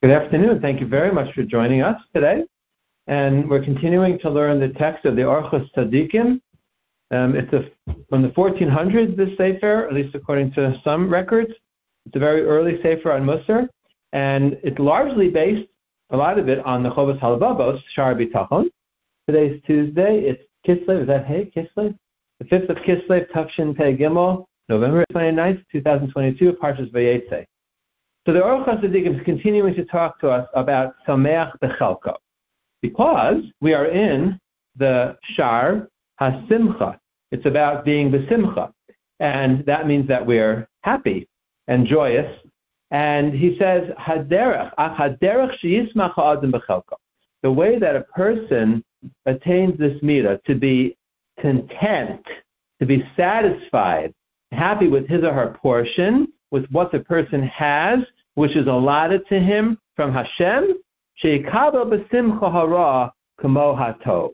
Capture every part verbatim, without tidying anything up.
Good afternoon. Thank you very much for joining us today. And we're continuing to learn the text of the Orchos Tzadikim. Um, it's a, from the fourteen hundreds, this Sefer, at least according to some records. It's a very early Sefer on Musar, and it's largely based, a lot of it, on the Chovos Halevavos, Sha'ar Bitachon. Today's Tuesday. It's Kislev. Is that hey, Kislev? The fifth of Kislev, Tafshin Pei Gimel, November twenty-ninth, twenty twenty-two, Parshas Vayetze. So the Orchos Tzadikim is continuing to talk to us about Sameach B'Chalko, because we are in the Sha'ar HaSimcha. It's about being B'Simcha, and that means that we're happy and joyous. And he says, Haderech, Haderech she'yismach ha'adam b'chalko. The way that a person attains this midah, to be content, to be satisfied, happy with his or her portion, with what the person has, which is allotted to him from Hashem, she'ikabel b'simcha hara kamo hatov,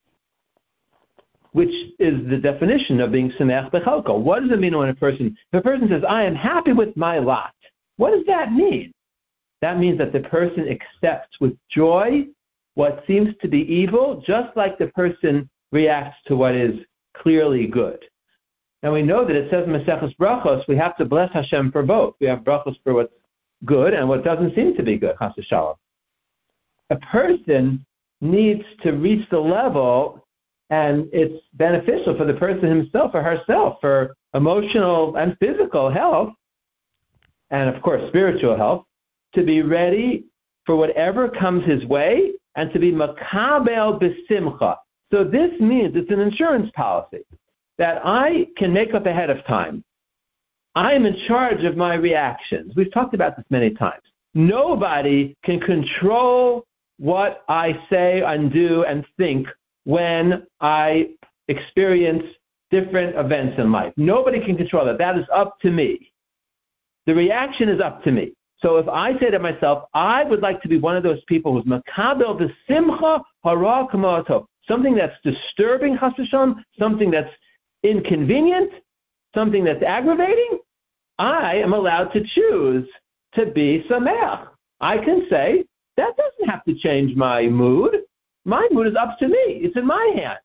which is the definition of being sameach b'chalko. What does it mean when a person, if a person says, I am happy with my lot, what does that mean? That means that the person accepts with joy what seems to be evil, just like the person reacts to what is clearly good. Now we know that it says in Maseches Brachos, we have to bless Hashem for both. We have brachos for what's good and what doesn't seem to be good, chas v'shalom. A person needs to reach the level, and it's beneficial for the person himself or herself, for emotional and physical health, and of course spiritual health, to be ready for whatever comes his way and to be makabel b'simcha. So this means it's an insurance policy that I can make up ahead of time. I am in charge of my reactions. We've talked about this many times. Nobody can control what I say and do and think when I experience different events in life. Nobody can control that. That is up to me. The reaction is up to me. So if I say to myself, I would like to be one of those people who's makabel b'simcha hara kamo hatov, something that's disturbing, chas v'shalom, something that's inconvenient, something that's aggravating, I am allowed to choose to be sameach. I can say, that doesn't have to change my mood. My mood is up to me. It's in my hands.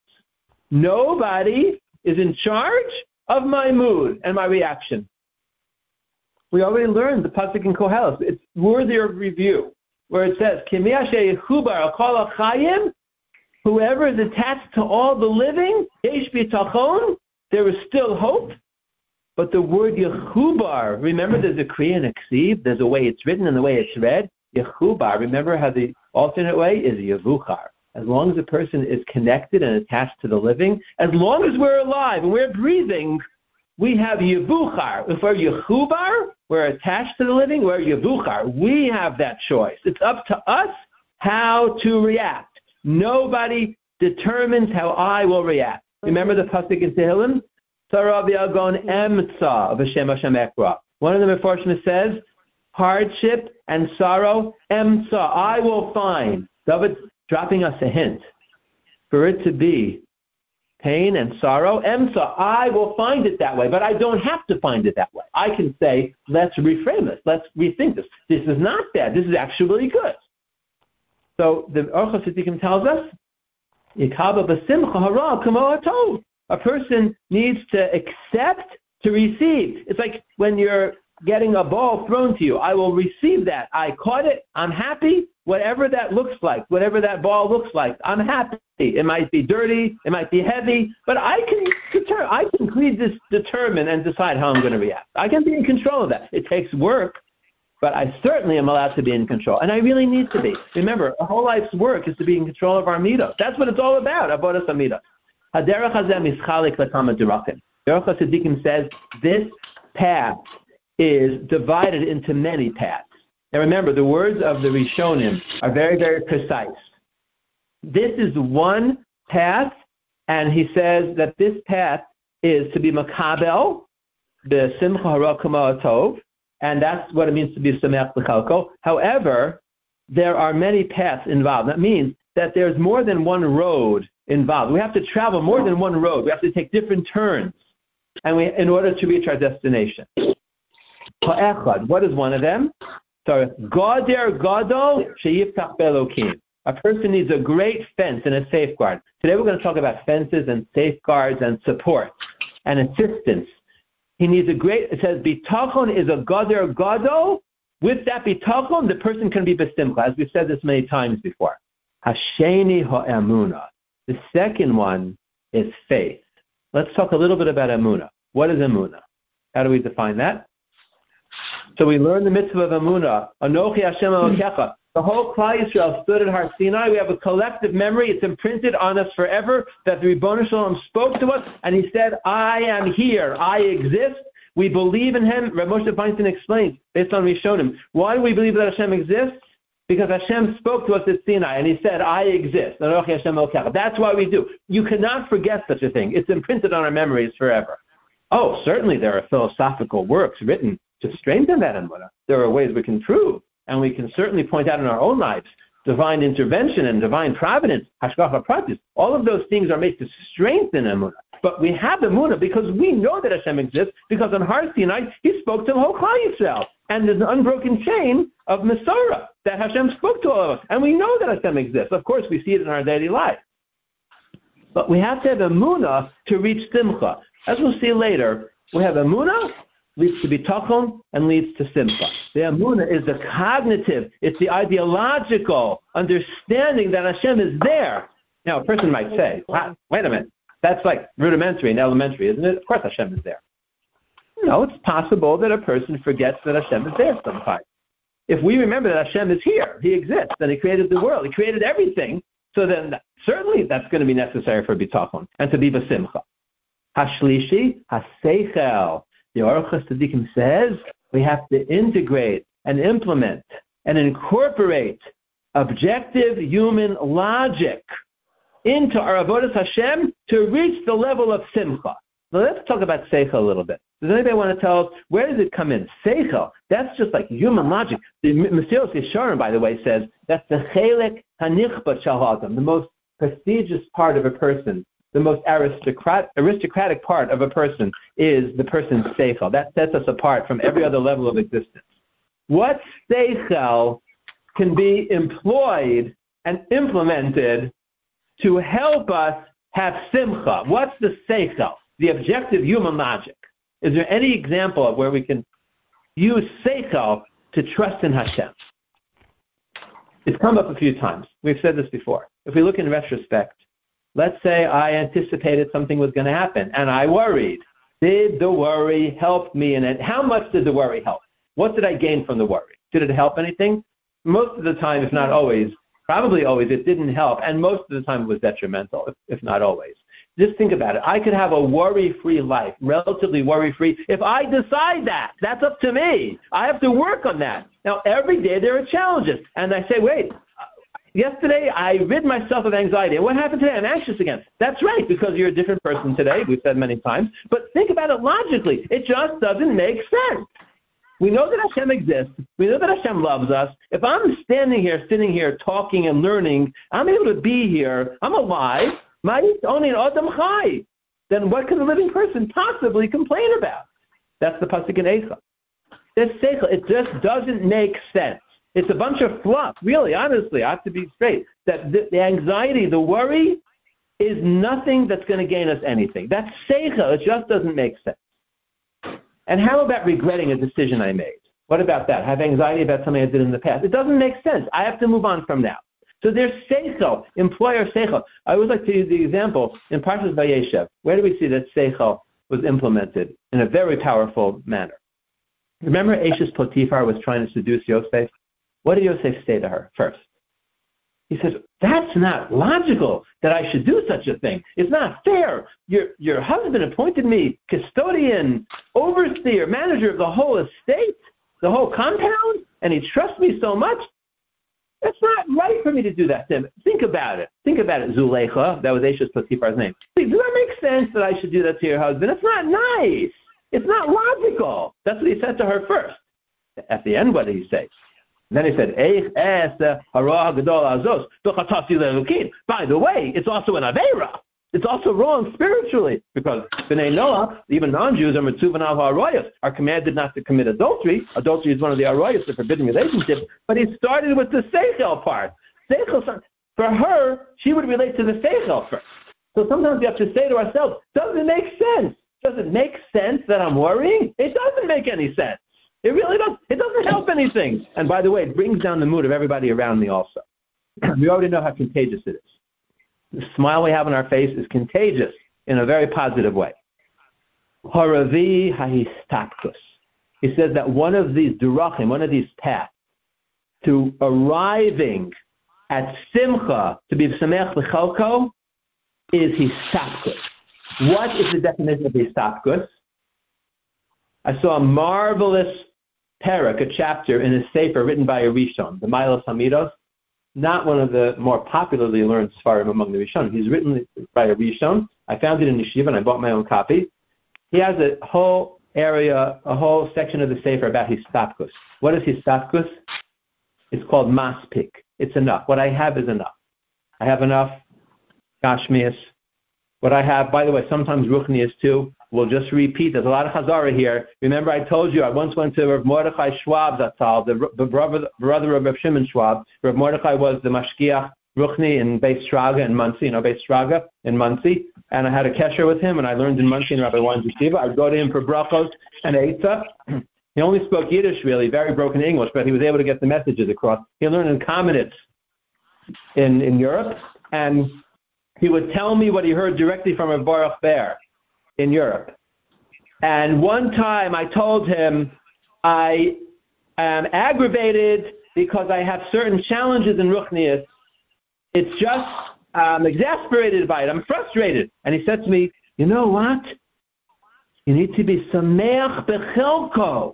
Nobody is in charge of my mood and my reaction. We already learned the pasuk in Koheles. It's worthy of review, where it says, Kimi asher yechubar al kol hachayim, whoever is attached to all the living, yesh bitachon, there is still hope. But the word yechubar, remember there's a kriya and a ksiv, there's a way it's written and the way it's read. Yechubar, remember how the alternate way is yevuchar. As long as a person is connected and attached to the living, as long as we're alive and we're breathing, we have yevuchar. If we're yechubar, we're attached to the living, we're yevuchar. We have that choice. It's up to us how to react. Nobody determines how I will react. Remember the pasuk in Tehillim? Sarah v'yagon emtza v'shem Hashem ekra. One of the Mefarshim says, hardship and sorrow, emtza, I will find. David dropping us a hint. For it to be pain and sorrow, emtza, I will find it that way, but I don't have to find it that way. I can say, let's reframe this, let's rethink this. This is not bad, this is actually good. So the Orchos Tzadikim tells us, Yikaba b'simcha hara kamo hatov. A person needs to accept to receive. It's like when you're getting a ball thrown to you. I will receive that. I caught it. I'm happy. Whatever that looks like, whatever that ball looks like, I'm happy. It might be dirty. It might be heavy. But I can deter- I can clearly determine and decide how I'm going to react. I can be in control of that. It takes work, but I certainly am allowed to be in control. And I really need to be. Remember, our whole life's work is to be in control of our midah. That's what it's all about, avodas hamidah. Haderech hazeh mischalik lekama derakim. The Orchos Tzadikim says this path is divided into many paths. Now remember, the words of the Rishonim are very, very precise. This is one path, and he says that this path is to be makabel, the simcha hara kamo hatov, and that's what it means to be sameach b'chalko. However, there are many paths involved. That means that there's more than one road involved. We have to travel more than one road. We have to take different turns and we, in order to reach our destination. What is one of them? So, Goder Gadol Sheyiftach Belokim. A person needs a great fence and a safeguard. Today we're going to talk about fences and safeguards and support and assistance. He needs a great, it says, bitachon is a Goder Gadol. With that bitachon, the person can be besimcha, as we've said this many times before. Hasheni ha'emunah. The second one is faith. Let's talk a little bit about emunah. What is emunah? How do we define that? So we learn the mitzvah of emunah. Anochi Hashem Elokecha. The whole Klal Yisrael stood at Har Sinai. We have a collective memory. It's imprinted on us forever that the Ribono Shel Olam spoke to us, and he said, I am here. I exist. We believe in him. Rav Moshe Feinstein explains, based on what we showed him. Why do we believe that Hashem exists? Because Hashem spoke to us at Sinai, and he said, I exist. That's why we do. You cannot forget such a thing. It's imprinted on our memories forever. Oh, certainly there are philosophical works written to strengthen that emunah. There are ways we can prove, and we can certainly point out in our own lives, divine intervention and divine providence, hashgacha pratis. All of those things are made to strengthen emunah. But we have emunah because we know that Hashem exists, because on Har Sinai, he spoke to the whole Klal Yisrael. And there's an unbroken chain of Masorah that Hashem spoke to all of us. And we know that Hashem exists. Of course, we see it in our daily life. But we have to have emunah to reach simcha. As we'll see later, we have emunah, leads to bitachon, and leads to simcha. The emunah is the cognitive, it's the ideological understanding that Hashem is there. Now, a person might say, wait a minute, that's like rudimentary and elementary, isn't it? Of course Hashem is there. No, it's possible that a person forgets that Hashem is there sometimes. If we remember that Hashem is here, he exists, and he created the world, he created everything, so then certainly that's going to be necessary for bitachon and to be basimcha. Hashlishi, haseichel. The Aruch HaTzadikim says we have to integrate and implement and incorporate objective human logic into our avodas Hashem to reach the level of simcha. Now let's talk about seichel a little bit. Does anybody want to tell us, where does it come in? Seichel, that's just like human logic. The Mesilas Yesharim, by the way, says that's the chelek hanichbat shel ha'adam, the most prestigious part of a person, the most aristocrat, aristocratic part of a person is the person's seichel. That sets us apart from every other level of existence. What seichel can be employed and implemented to help us have simcha? What's the seichel? The objective human logic. Is there any example of where we can use seichel to trust in Hashem? It's come up a few times. We've said this before. If we look in retrospect, let's say I anticipated something was going to happen, and I worried. Did the worry help me in it? How much did the worry help? What did I gain from the worry? Did it help anything? Most of the time, if not always, probably always, it didn't help, and most of the time it was detrimental, if, if not always. Just think about it. I could have a worry-free life, relatively worry-free, if I decide that. That's up to me. I have to work on that. Now, every day there are challenges, and I say, wait, yesterday I rid myself of anxiety, and what happened today? I'm anxious again. That's right, because you're a different person today, we've said many times, but think about it logically. It just doesn't make sense. We know that Hashem exists. We know that Hashem loves us. If I'm standing here, sitting here, talking and learning, I'm able to be here, I'm alive, only an Adam Chai, then what can a living person possibly complain about? That's the pasuk in Eicha. This seichel, it just doesn't make sense. It's a bunch of fluff, really, honestly. I have to be straight. That the, the anxiety, the worry, is nothing that's going to gain us anything. That's seichel. It just doesn't make sense. And how about regretting a decision I made? What about that? Have anxiety about something I did in the past? It doesn't make sense. I have to move on from now. So there's seichel, employer seichel. I always like to use the example in Parshas Vayeshev. Where do we see that seichel was implemented in a very powerful manner? Remember Ashes Potiphar was trying to seduce Yosef? What did Yosef say to her first? He says, that's not logical that I should do such a thing. It's not fair. Your, your husband appointed me custodian, overseer, manager of the whole estate, the whole compound, and he trusts me so much. It's not right for me to do that to him. Think about it. Think about it, Zuleika. That was Ashes Potiphar's name. Does that make sense that I should do that to your husband? It's not nice. It's not logical. That's what he said to her first. At the end, what did he say? And then he said, by the way, it's also an Aveira. It's also wrong spiritually, because B'nai Noach, even non-Jews, are mitzuvan al ha'arayos, are commanded not to commit adultery. Adultery is one of the arayos, the forbidden relationship. But he started with the seichel part. Seichel, for her, she would relate to the seichel first. So sometimes we have to say to ourselves, does it make sense? Does it make sense that I'm worrying? It doesn't make any sense. It really doesn't. It doesn't help anything. And by the way, it brings down the mood of everybody around me also. We already know how contagious it is. The smile we have on our face is contagious in a very positive way. Haravi hahistapkus. He says that one of these durachim, one of these paths, to arriving at simcha, to be samech b'chalko, is histapkus. What is the definition of histapkus? I saw a marvelous parak, a chapter in a sefer written by a Rishon, the Milos Hamidos, not one of the more popularly learned Sfarim among the Rishonim. He's written by a Rishon. I found it in Yeshiva, and I bought my own copy. He has a whole area, a whole section of the Sefer about histapkus. What is histapkus? It's called maspik. It's enough. What I have is enough. I have enough gashmias. What I have, by the way, sometimes ruchnias too. We'll just repeat. There's a lot of chazara here. Remember, I told you I once went to Rav Mordechai Schwab Zatzal, the, the brother, brother of Rav Shimon Schwab. Rav Mordechai was the mashkiach ruchni in Beis Straga in Muncie, you know, Beis Straga in Muncie. And I had a kesher with him, and I learned in Muncie in Rabbi Warren's yeshiva. I'd go to him for brachos and eitzah. He only spoke Yiddish, really, very broken English, but he was able to get the messages across. He learned in Kamenitz in, in Europe, and he would tell me what he heard directly from Rav Baruch Ber in Europe. And one time I told him I am aggravated because I have certain challenges in Ruchnius. It's just, I'm exasperated by it. I'm frustrated. And he said to me, you know what? You need to be Sameach Bechelko.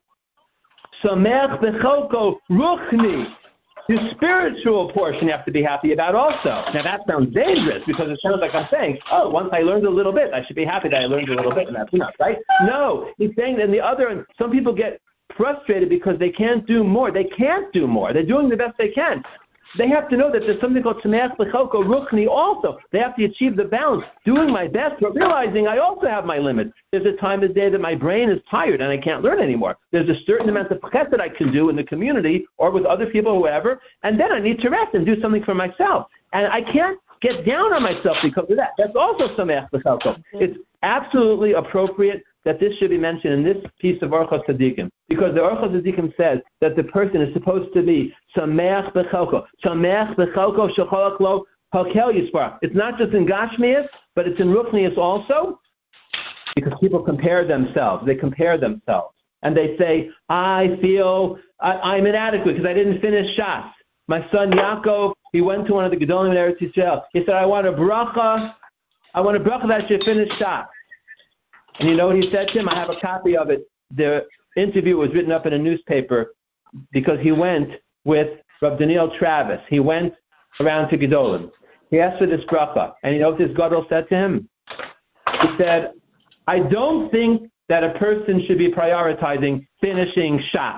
Sameach Bechelko Ruchni. The spiritual portion you have to be happy about also. Now that sounds dangerous because it sounds like I'm saying, oh, once I learned a little bit, I should be happy that I learned a little bit and that's enough, right? No, he's saying that in the other end, some people get frustrated because they can't do more. They can't do more. They're doing the best they can. They have to know that there's something called Sameach B'chalko Ruchni also. They have to achieve the balance, doing my best, but realizing I also have my limits. There's a time of day that my brain is tired and I can't learn anymore. There's a certain amount of chesed that I can do in the community or with other people or whatever, and then I need to rest and do something for myself. And I can't get down on myself because of that. That's also Sameach B'chalko. It's absolutely appropriate that this should be mentioned in this piece of Orchos Tzadikim, because the Orchos Tzadikim says that the person is supposed to be Sameach B'chalko, Sameach B'chalko Shecholach Lo Hakel Yisparach. It's not just in Gashmias, but it's in Ruchnias also, because people compare themselves. They compare themselves. And they say, I feel I, I'm inadequate because I didn't finish Shas. My son Yaakov, he went to one of the Gedolim in Eretz Yisrael. He said, I want a bracha, I want a bracha that I should finish Shas. And you know what he said to him? I have a copy of it. The interview was written up in a newspaper because he went with Rav Daniel Travis. He went around to Gedolim. He asked for this bracha. And you know what this Gadol said to him? He said, I don't think that a person should be prioritizing finishing Shas.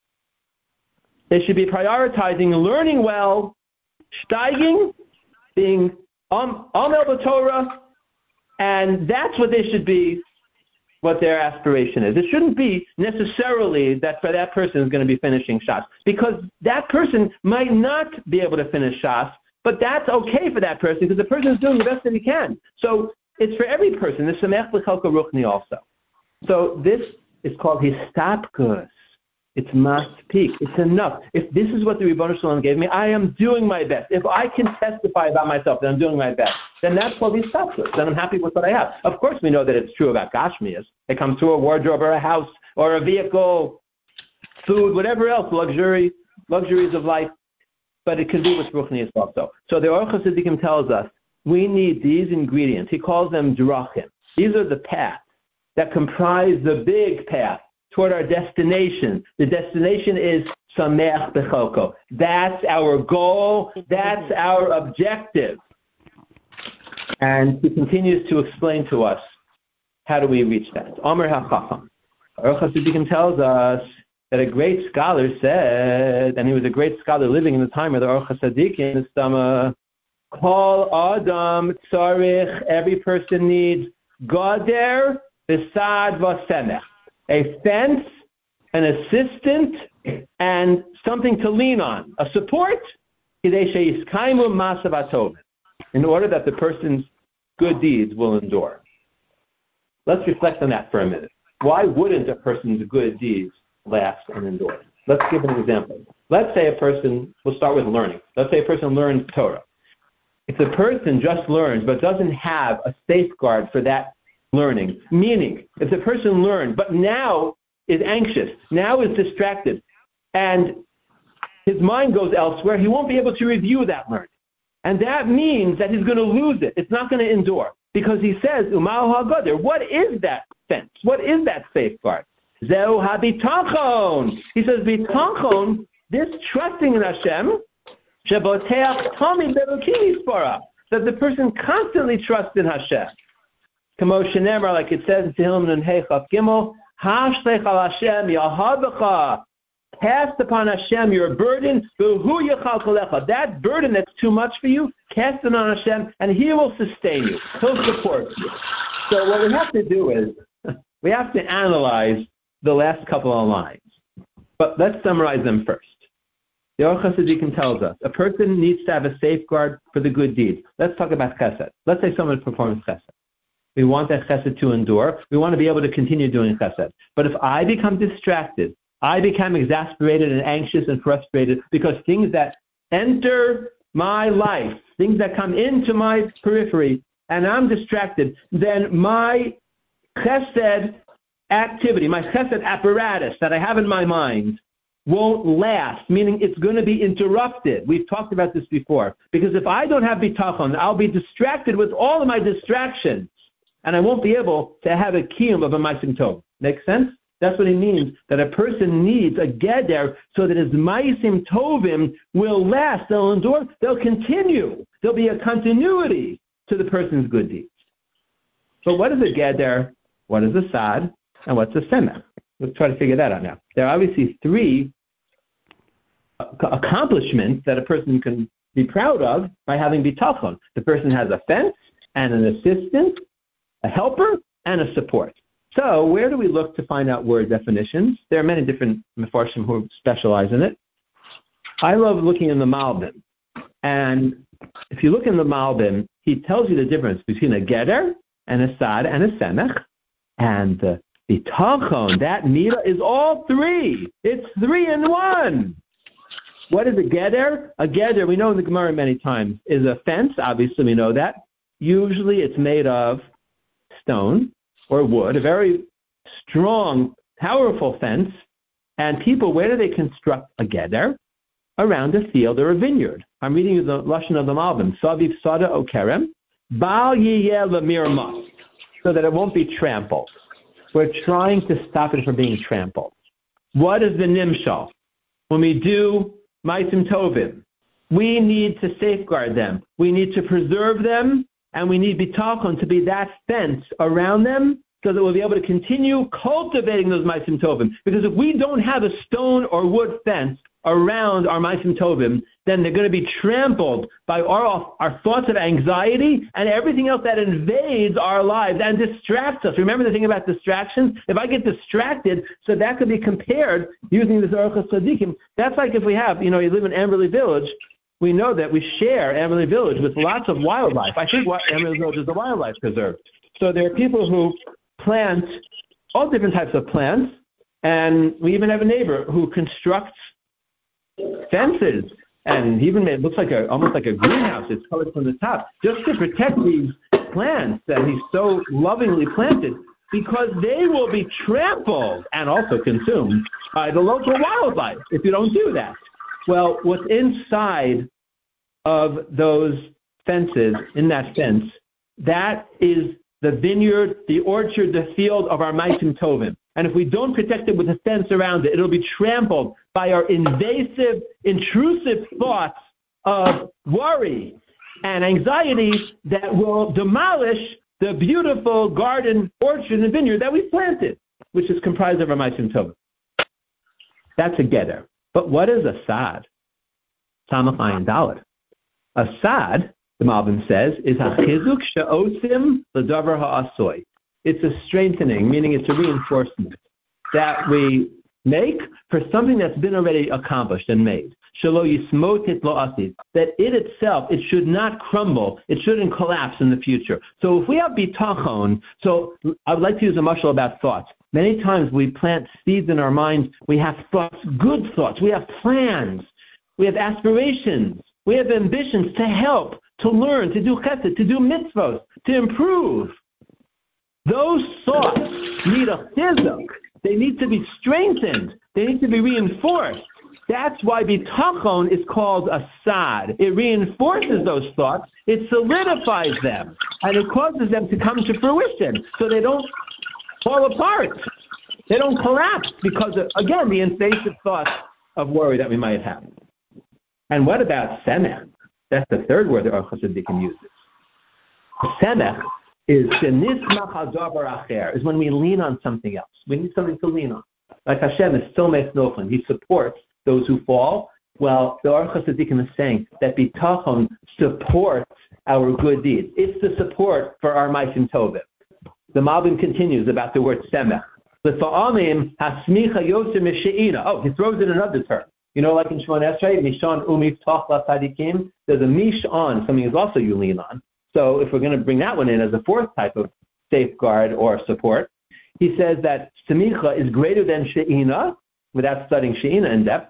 They should be prioritizing learning well, steiging, being Amel B'Torah, and that's what they should be, what their aspiration is. It shouldn't be necessarily that for that person is going to be finishing Shas, because that person might not be able to finish Shas, but that's okay for that person because the person is doing the best that he can. So it's for every person. This Sameach B'chalko Ruchni also. So this is called histapkus. It's maspik. It's enough. If this is what the Ribono Shel Olam gave me, I am doing my best. If I can testify about myself that I'm doing my best, then that's called histapkus. Then I'm happy with what I have. Of course, we know that it's true about Gashmias. It comes through a wardrobe or a house or a vehicle, food, whatever else, luxury, luxuries of life. But it can be with Ruchnias also. So the Orchos Tzadikim tells us we need these ingredients. He calls them drachim. These are the paths that comprise the big path toward our destination. The destination is Sameach B'chalko. That's our goal. That's our objective. And he continues to explain to us, how do we reach that? Omer HaChacham. Orchos Tzadikim tells us that a great scholar said, and he was a great scholar living in the time of the Orchos Tzadikim, Kol Adam Tzarich, every person needs Gader, V'Sad V'Semech, a fence, an assistant, and something to lean on, a support, in order that the person's good deeds will endure. Let's reflect on that for a minute. Why wouldn't a person's good deeds last and endure? Let's give an example. Let's say a person, we'll start with learning. Let's say a person learns Torah. If the person just learns but doesn't have a safeguard for that learning, meaning if the person learned but now is anxious, now is distracted, and his mind goes elsewhere, he won't be able to review that learning. And that means that he's going to lose it. It's not going to endure. Because he says, Umal HaGader, what is that fence? What is that safeguard? Zeu HaBitachon. He says, Bitachon, this trusting in Hashem, Sheboteach Tomi Berukim Yispora, that the person constantly trusts in Hashem. Kamo Shenemar, like it says in Tehillim and Heichaf Gimel, Hashlech al Hashem Yahabecha. Cast upon Hashem your burden. That burden that's too much for you, cast it on Hashem, and He will sustain you. He'll support you. So what we have to do is, we have to analyze the last couple of lines. But let's summarize them first. The Orchos Tzaddikim tells us, a person needs to have a safeguard for the good deeds. Let's talk about chesed. Let's say someone performs chesed. We want that chesed to endure. We want to be able to continue doing chesed. But if I become distracted, I become exasperated and anxious and frustrated because things that enter my life, things that come into my periphery, and I'm distracted, then my chesed activity, my chesed apparatus that I have in my mind won't last, meaning it's going to be interrupted. We've talked about this before. Because if I don't have bitachon, I'll be distracted with all of my distractions, and I won't be able to have a kiyum of a ma'asim tov. Make sense? That's what it means, that a person needs a geder so that his ma'asim tovim will last, they'll endure, they'll continue. There'll be a continuity to the person's good deeds. But what is a geder, what is a sad, and what's a semech? Let's try to figure that out now. There are obviously three accomplishments that a person can be proud of by having bitachon. The person has a fence and an assistant, a helper, and a support. So where do we look to find out word definitions? There are many different mefarshim who specialize in it. I love looking in the Malbim. And if you look in the Malbim, he tells you the difference between a geder and a sad and a semech. And the bitachon, that mira, is all three. It's three in one. What is a geder? A geder, we know in the Gemara many times, is a fence. Obviously, we know that. Usually it's made of stone or wood, a very strong, powerful fence. And people, where do they construct a geder? Around a field or a vineyard. I'm reading you the Lashon of the Malbim. Saviv Sada O Kerem, Bal Yiyeh L'Mirma, so that it won't be trampled. We're trying to stop it from being trampled. What is the nimshal? When we do ma'asim tovim, we need to safeguard them. We need to preserve them, and we need bitachon to be that fence around them so that we'll be able to continue cultivating those ma'asim tovim. Because if we don't have a stone or wood fence around our ma'asim tovim, then they're going to be trampled by our, our thoughts of anxiety and everything else that invades our lives and distracts us. Remember the thing about distractions? If I get distracted, so that could be compared, using this Orchos Tzaddikim, that's like if we have, you know, you live in Amberley Village, we know that we share Amberley Village with lots of wildlife. I think Amberley Village is a wildlife preserve. So there are people who plant all different types of plants, and we even have a neighbor who constructs fences, and he even made, it looks like a almost like a greenhouse. It's colored from the top, just to protect these plants that he's so lovingly planted, because they will be trampled and also consumed by the local wildlife if you don't do that. Well, what's inside of those fences, in that fence, that is the vineyard, the orchard, the field of our ma'asim tovim. And if we don't protect it with a fence around it, it'll be trampled by our invasive, intrusive thoughts of worry and anxiety that will demolish the beautiful garden, orchard, and vineyard that we planted, which is comprised of our ma'asim tovim. That's a geder. But what is a sad? Samach Ayin Dalet. A sad the Malbim says, is hachizuk she'osim l'davar ha'asoy. It's a strengthening, meaning it's a reinforcement that we make for something that's been already accomplished and made. Shelo yismotit lo asid. That it itself, it should not crumble. It shouldn't collapse in the future. So if we have bitachon, so I would like to use a mashal about thoughts. Many times we plant seeds in our minds. We have thoughts, good thoughts. We have plans. We have aspirations. We have ambitions to help, to learn, to do chesed, to do mitzvot, to improve. Those thoughts need a chizuk. They need to be strengthened. They need to be reinforced. That's why bitachon is called a sad. It reinforces those thoughts. It solidifies them. And it causes them to come to fruition so they don't fall apart. They don't collapse because of, again, the invasive thoughts of worry that we might have. And what about semech? That's the third word that our Chassidim uses. Semech is is when we lean on something else. We need something to lean on. Like Hashem is Somech Noflim. He supports those who fall. Well, the Aruch HaTzaddikim is saying that bitachon supports our good deeds. It's the support for our ma'asim tovim. The Malbim continues about the word semech. L'fa'amim hasmicha yosem mishe'ina. Oh, he throws in another term. You know, like in Shemon Esrei, Mishon umiftach l'tzadikim, there's a mishon, something is also you lean on. So if we're going to bring that one in as a fourth type of safeguard or support, he says that semicha is greater than she'ina, without studying she'ina in depth.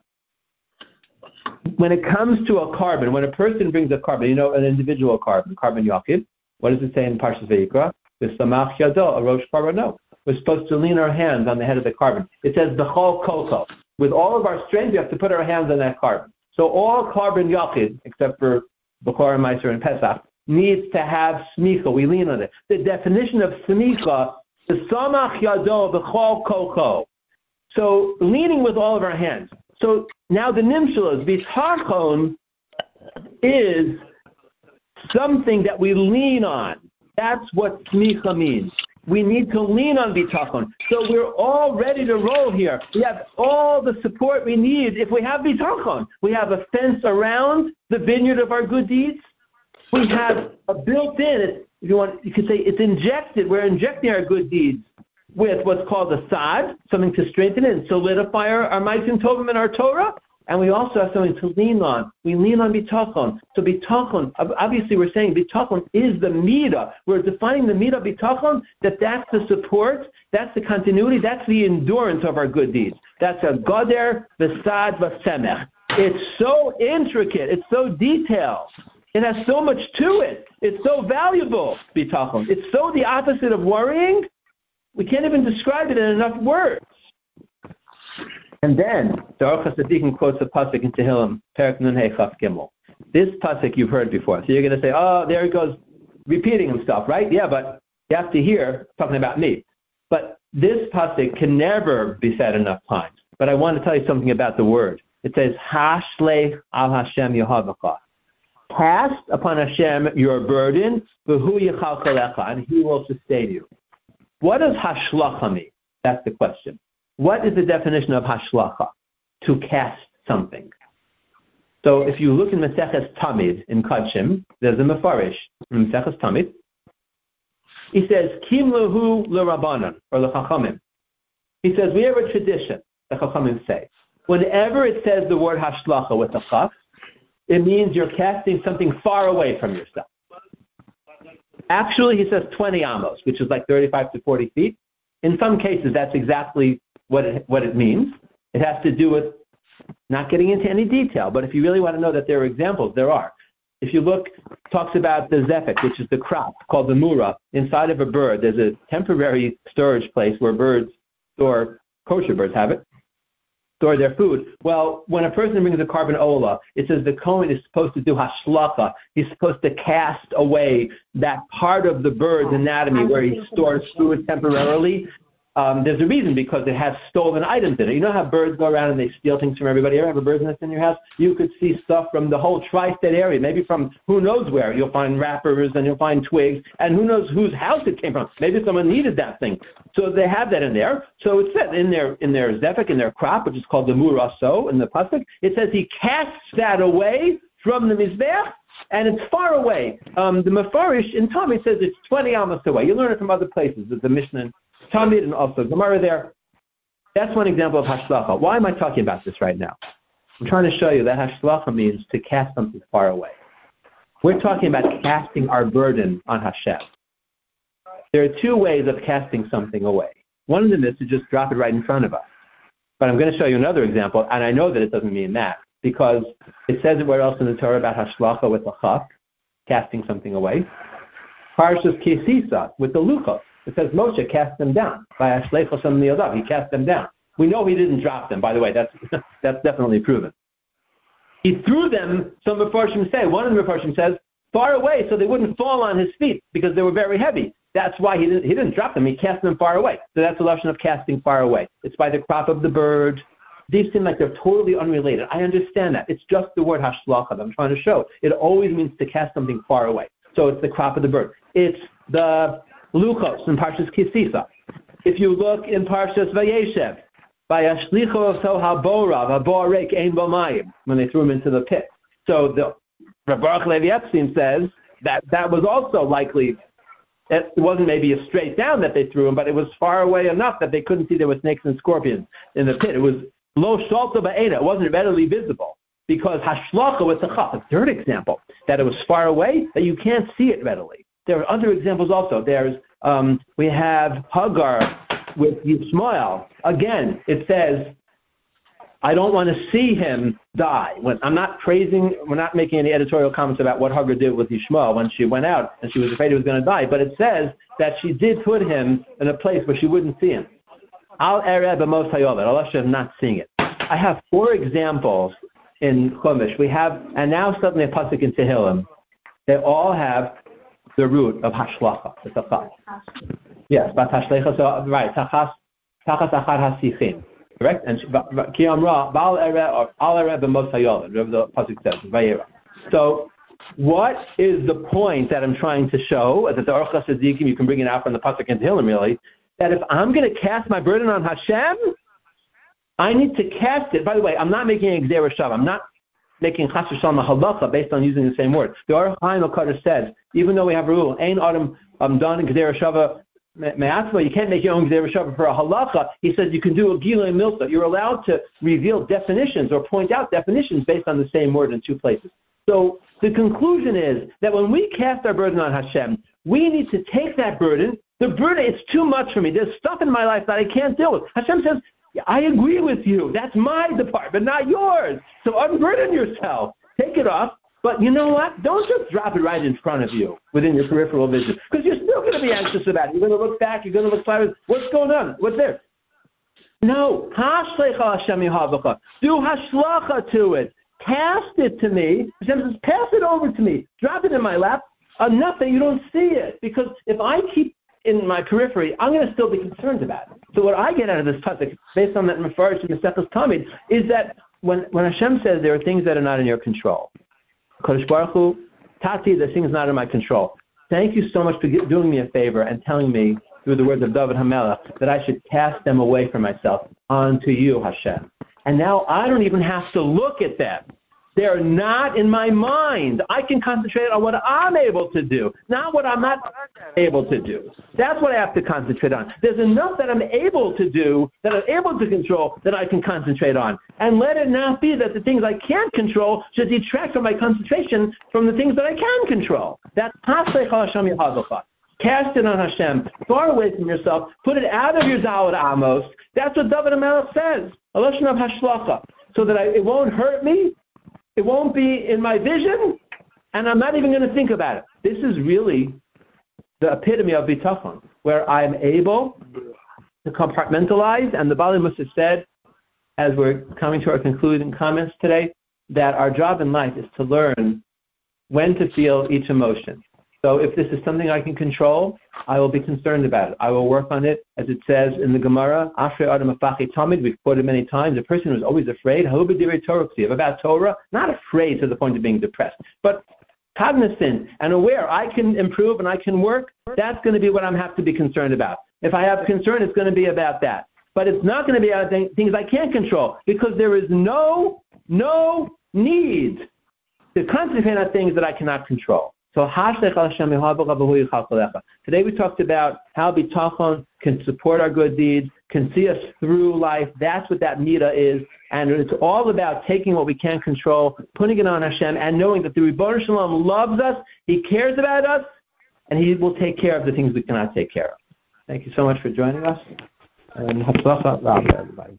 When it comes to a carbon, when a person brings a carbon, you know, an individual carbon, carbon yachid, what does it say in Parshas Vayikra? V'samach yado, a rosh karbono. We're supposed to lean our hands on the head of the carbon. It says b'chol koko. With all of our strength, we have to put our hands on that carbon. So all carbon yachid, except for Bechor and Meiser and Pesach, needs to have smicha. We lean on it. The definition of smicha is samach yado b'chol koko. So leaning with all of our hands. So now the nimshal is bitachon is something that we lean on. That's what smicha means. We need to lean on bitachon. So we're all ready to roll here. We have all the support we need if we have bitachon. We have a fence around the vineyard of our good deeds. We have a built-in, if you want, you could say it's injected. We're injecting our good deeds with what's called a sad, something to strengthen it and solidify our, our ma'asim tovim and our Torah. And we also have something to lean on. We lean on bitachon. So bitachon, obviously we're saying bitachon is the midah. We're defining the midah bitachon, that that's the support, that's the continuity, that's the endurance of our good deeds. That's a goder, v'sad, v'semech. It's so intricate. It's so detailed. It has so much to it. It's so valuable, bitachon. It's so the opposite of worrying. We can't even describe it in enough words. And then, the Aruch HaTzaddikim quotes a pasuk in Tehillim, Perek Nun Hey Chaf Gimel. This pasuk you've heard before. So you're going to say, oh, there he goes, repeating himself, right? Yeah, but you have to hear talking about me. But this pasuk can never be said enough times. But I want to tell you something about the word. It says, Hashlech al Hashem Yehavachah. Cast upon Hashem your burden, v'hu yichalchalecha, and He will sustain you. What does hashlacha mean? That's the question. What is the definition of hashlacha? To cast something. So if you look in Maseches Tamid in Kodshim, there's a Mefarish in Maseches Tamid. He says, Kim lehu l'Rabbanan, or l'Chachamim. He says, we have a tradition, the Chachamim say. Whenever it says the word hashlacha with a chaf, it means you're casting something far away from yourself. Actually, he says twenty amos, which is like thirty-five to forty feet. In some cases, that's exactly what it, what it means. It has to do with not getting into any detail, but if you really want to know that there are examples, there are. If you look, it talks about the zefek, which is the crop called the mura, inside of a bird. There's a temporary storage place where birds store, kosher birds have it, store their food. Well, when a person brings a carbon ola, it says the Kohen is supposed to do hashlacha. He's supposed to cast away that part of the bird's anatomy where he stores food temporarily. Um, there's a reason, because it has stolen items in it. You know how birds go around and they steal things from everybody? You ever have a bird's nest in your house? You could see stuff from the whole tri-state area, maybe from who knows where. You'll find wrappers and you'll find twigs, and who knows whose house it came from. Maybe someone needed that thing. So they have that in there. So it says in their in their zefek, in their crop, which is called the muraso in the pasuk, it says he casts that away from the mizbeach and it's far away. Um, the Mefarish in Talmud says it's twenty amos away. You learn it from other places. There's the Mishnah in Talmud and also Gemara there. That's one example of hashlocha. Why am I talking about this right now? I'm trying to show you that hashlocha means to cast something far away. We're talking about casting our burden on Hashem. There are two ways of casting something away. One of them is to just drop it right in front of us. But I'm going to show you another example, and I know that it doesn't mean that, because it says it where else in the Torah about hashlocha with the chaf, casting something away. Parshas Kisisa with the luchos. It says Moshe cast them down. By Ashleichos and Niyadav, he cast them down. We know he didn't drop them, by the way. That's that's definitely proven. He threw them, some Mepharshim say, one of the Mepharshim says, far away so they wouldn't fall on his feet because they were very heavy. That's why he didn't, he didn't drop them. He cast them far away. So that's a lesson of casting far away. It's by the crop of the bird. These seem like they're totally unrelated. I understand that. It's just the word hashlocha that I'm trying to show. It always means to cast something far away. So it's the crop of the bird. It's the luchos in Parshas Kisisa. If you look in Parshas Vayeshev, by Ashlicho so haborav, haborek ein bomayim, when they threw him into the pit. So the Rav Baruch Levi Epstein says that that was also likely, it wasn't maybe a straight down that they threw him, but it was far away enough that they couldn't see there were snakes and scorpions in the pit. It was lo shalta ba'ena, it wasn't readily visible, because hashlocha was the chaf, a third example, that it was far away, that you can't see it readily. There are other examples also. There's, um, we have Hagar with Yishmael. Again, it says, I don't want to see him die. When I'm not praising, we're not making any editorial comments about what Hagar did with Yishmael when she went out and she was afraid he was going to die, but it says that she did put him in a place where she wouldn't see him. Al Ereb Amos Hayovet, Allah should have not seeing it. I have four examples in Chumash. We have, and now suddenly a pasuk in Tehillim. They all have the root of hashlocha. It's a chaf. Yes, but hashlecha, so right, tachas tachas achar hasichim. Correct? And ki amra bal ere or al ere b'mos hayovet. Whatever the pasuk says, vayera. So, what is the point that I'm trying to show? That the Orchos Tzadikim, you can bring it out from the pasuk in Tehillim, really. That if I'm going to cast my burden on Hashem, I need to cast it. By the way, I'm not making a gzera shav. I'm not making chas v'shalom halacha based on using the same word. The Aruch Chaim Al-Kadosh says, even though we have a rule, ein adam um, done gzera shava me'atzma, you can't make your own gzera shava for a halacha. He says you can do a gilui milta. You're allowed to reveal definitions or point out definitions based on the same word in two places. So the conclusion is that when we cast our burden on Hashem, we need to take that burden. The burden, it's too much for me. There's stuff in my life that I can't deal with. Hashem says, I agree with you. That's my department, not yours. So unburden yourself. Take it off. But you know what? Don't just drop it right in front of you within your peripheral vision, because you're still going to be anxious about it. You're going to look back. You're going to look forward. What's going on? What's there? No. Do hashlocha to it. Cast it to me. Hashem says, pass it over to me. Drop it in my lap. Enough that you don't see it. Because if I keep in my periphery, I'm going to still be concerned about it. So what I get out of this pasuk, based on that Mefarish in Maseches Tamid, is that when, when Hashem says there are things that are not in your control, Kodesh Baruch Hu, Tati, the thing is not in my control. Thank you so much for doing me a favor and telling me through the words of David HaMelech that I should cast them away from myself onto you, Hashem. And now I don't even have to look at them. They're not in my mind. I can concentrate on what I'm able to do, not what I'm not able to do. That's what I have to concentrate on. There's enough that I'm able to do, that I'm able to control, that I can concentrate on. And let it not be that the things I can't control should detract from my concentration from the things that I can control. That's Haslecha Hashem Yehavecha. Cast it on Hashem, far away from yourself, put it out of your Dalet Amos. That's what David HaMelech says, a lesson of hashlocha, so that I, it won't hurt me, it won't be in my vision, and I'm not even going to think about it. This is really the epitome of bitachon, where I'm able to compartmentalize, and the Bali must have said, as we're coming to our concluding comments today, that our job in life is to learn when to feel each emotion. So if this is something I can control, I will be concerned about it. I will work on it, as it says in the Gemara, Ashrei Adam Afachi Tamid, we've quoted many times, a person who's always afraid, about Torah, not afraid to the point of being depressed, but cognizant and aware, I can improve and I can work, that's going to be what I'm have to be concerned about. If I have concern, it's going to be about that. But it's not going to be about things I can't control, because there is no, no need to concentrate on things that I cannot control. So today we talked about how bitachon can support our good deeds, can see us through life. That's what that midah is. And it's all about taking what we can control, putting it on Hashem, and knowing that the Ribono Shel Olam loves us, He cares about us, and He will take care of the things we cannot take care of. Thank you so much for joining us. And everybody.